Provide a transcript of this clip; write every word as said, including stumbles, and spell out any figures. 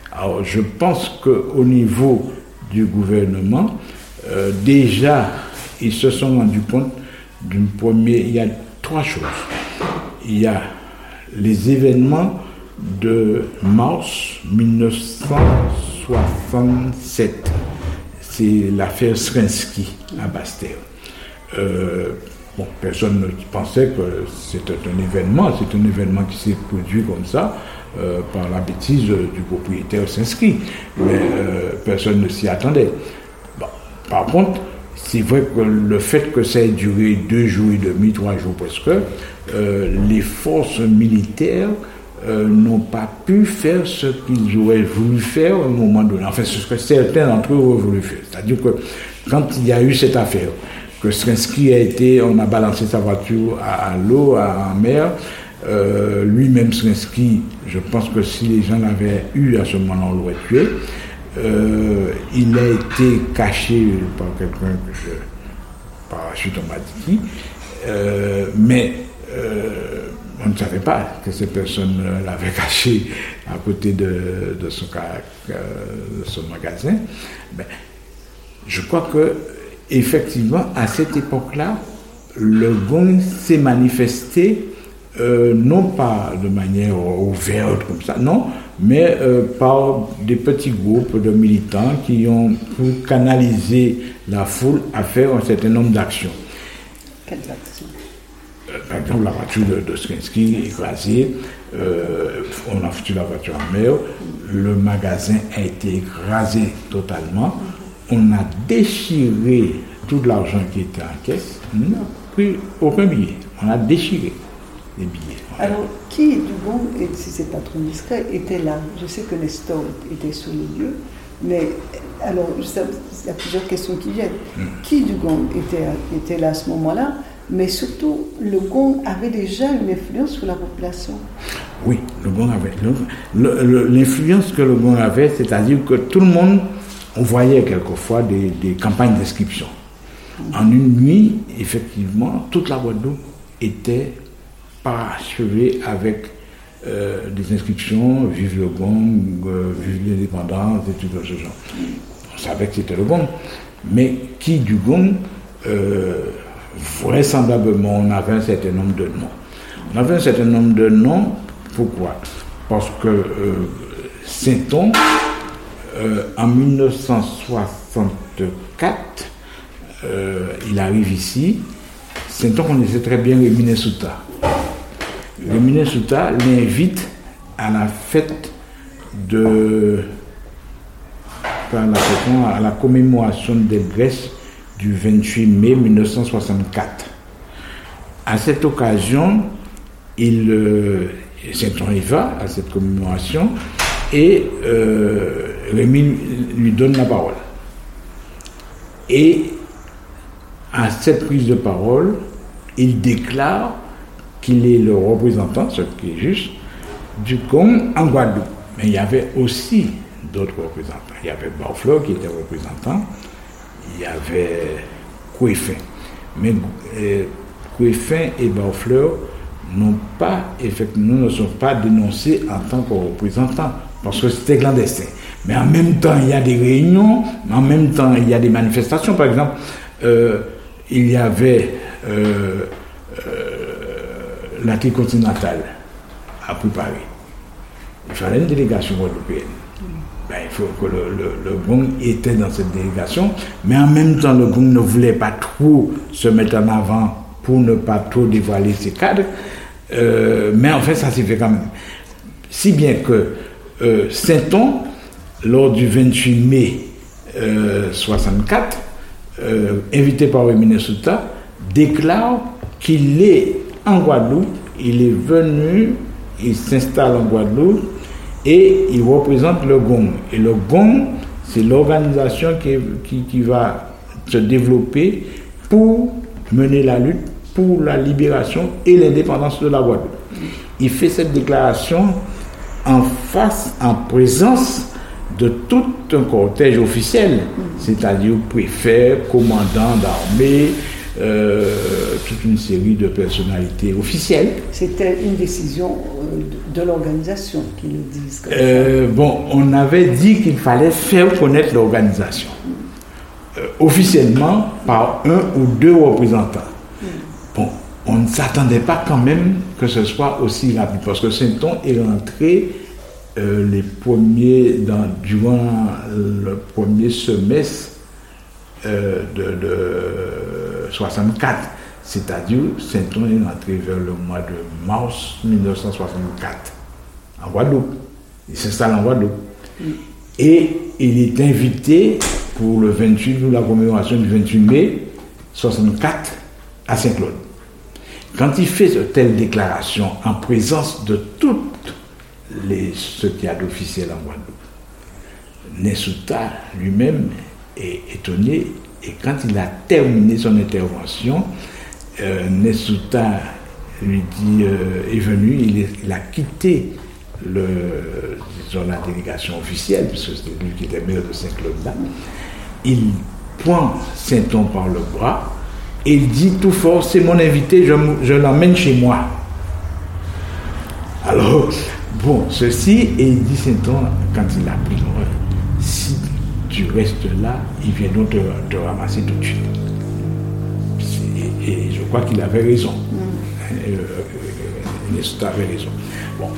Alors, je pense qu'au niveau du gouvernement, euh, déjà, ils se sont rendus compte d'une première... Il y a trois choses. Il y a les événements de mars dix-neuf cent soixante-sept. C'est l'affaire Srensky à Basse-Terre. Euh, bon, personne ne pensait que c'était un événement, c'est un événement qui s'est produit comme ça, euh, par la bêtise du propriétaire Srensky. Mais euh, personne ne s'y attendait. Bon, par contre, c'est vrai que le fait que ça ait duré deux jours et demi, trois jours presque, euh, les forces militaires euh, n'ont pas pu faire ce qu'ils auraient voulu faire au moment donné. Enfin, ce que certains d'entre eux auraient voulu faire. C'est-à-dire que quand il y a eu cette affaire, que Srensky a été, on a balancé sa voiture à, à l'eau, à, en mer, euh, lui-même Srensky, je pense que si les gens l'avaient eu à ce moment-là, on l'aurait tué. Euh, il a été caché par quelqu'un que je, par la suite on m'a dit qui, euh, mais euh, on ne savait pas que ces personnes l'avaient caché à côté de, de, son, de son magasin. Mais je crois que effectivement à cette époque-là, le gong s'est manifesté euh, non pas de manière ouverte comme ça, non, mais euh, par des petits groupes de militants qui ont pour canaliser la foule à faire un certain nombre d'actions. Quelles actions? euh, Par exemple, la voiture de, de Srensky écrasée, euh, on a foutu la voiture en mer, le magasin a été écrasé totalement, on a déchiré tout l'argent qui était en caisse, on n'a pris aucun billet, on a déchiré les billets. Alors, qui du gong, et si c'est pas trop discret, était là? Je sais que Nestor était sur les lieux, mais alors, il y a plusieurs questions qui viennent. Mm. Qui du gong était, était là à ce moment-là? Mais surtout, le gong avait déjà une influence sur la population. Oui, le gong avait. Le, le, l'influence que le gong avait, c'est-à-dire que tout le monde, on voyait quelquefois des, des campagnes d'inscription. Mm. En une nuit, effectivement, toute la Guadeloupe était parachevée avec euh, des inscriptions, vive le gong, euh, vive l'indépendance, et tout ce genre. On savait que c'était le gong. Mais qui du gong, euh, vraisemblablement, on avait un certain nombre de noms. On avait un certain nombre de noms, pourquoi? Parce que euh, Saint-On, euh, en dix-neuf cent soixante-quatre, euh, il arrive ici. Saint-On connaissait très bien Rémy Nessouta. Rémy Nessouta l'invite à la fête de à la commémoration des Grèces du vingt-huit mai dix-neuf cent soixante-quatre. À cette occasion, il euh, Saint-On y va à cette commémoration et euh, Rémy lui donne la parole. Et à cette prise de parole, il déclare qu'il est le représentant, ce qui est juste, du gong en Guadeloupe. Mais il y avait aussi d'autres représentants. Il y avait Barfleur qui était représentant, il y avait Kouefin. Mais euh, Kouefin et Barfleur n'ont pas, effectivement, ne sont pas dénoncés en tant que représentants, parce que c'était clandestin. Mais en même temps, il y a des réunions, mais en même temps, il y a des manifestations. Par exemple, euh, il y avait euh, euh, la tricontinentale à préparer. Il fallait une délégation européenne. Ben, il faut que le, le, le gong était dans cette délégation, mais en même temps, le gong ne voulait pas trop se mettre en avant pour ne pas trop dévoiler ses cadres. Euh, mais en fait, ça s'est fait quand même. Si bien que euh, Saint-On, lors du vingt-huit mai euh, soixante-quatre, euh, invité par Rémy Nessouta, déclare qu'il est en Guadeloupe, il est venu, il s'installe en Guadeloupe et il représente le gong. Et le gong, c'est l'organisation qui, qui, qui va se développer pour mener la lutte pour la libération et l'indépendance de la Guadeloupe. Il fait cette déclaration en face, en présence de tout un cortège officiel, c'est-à-dire préfet, commandant d'armée, euh, toute une série de personnalités officielles. C'était une décision euh, de, de l'organisation qui le disent. Euh, bon, on avait dit qu'il fallait faire connaître l'organisation. Euh, officiellement par un ou deux représentants. Mm. Bon, on ne s'attendait pas quand même que ce soit aussi rapide, parce que Saint-On est rentré euh, les premiers, dans, durant le premier semestre euh, de, de soixante-quatre, c'est-à-dire Saint-On est rentré vers le mois de mars dix-neuf cent soixante-quatre en Guadeloupe. Il s'installe en Guadeloupe. Mm. Et il est invité pour le vingt-huit, pour la commémoration du vingt-huit mai soixante-quatre à Saint-Claude. Quand il fait de telles déclarations en présence de toutes les, ce qu'il y a d'officiel en Guadeloupe, Nessouta lui-même est étonné, et quand il a terminé son intervention, euh, Nessouta lui dit, euh, est venu, il, est, il a quitté le, disons, la délégation officielle, puisque c'était lui qui était maire de Saint-Claude là. Il prend Saint-On par le bras et il dit tout fort, c'est mon invité, je, je l'emmène chez moi. Alors, bon, ceci, et il dit Saint-On, quand il a pris l'oreille, si tu restes là, ils viendront te, te ramasser tout de suite. Et, et je crois qu'il avait raison. Mm. Euh, euh, Nessouta avait raison. Bon,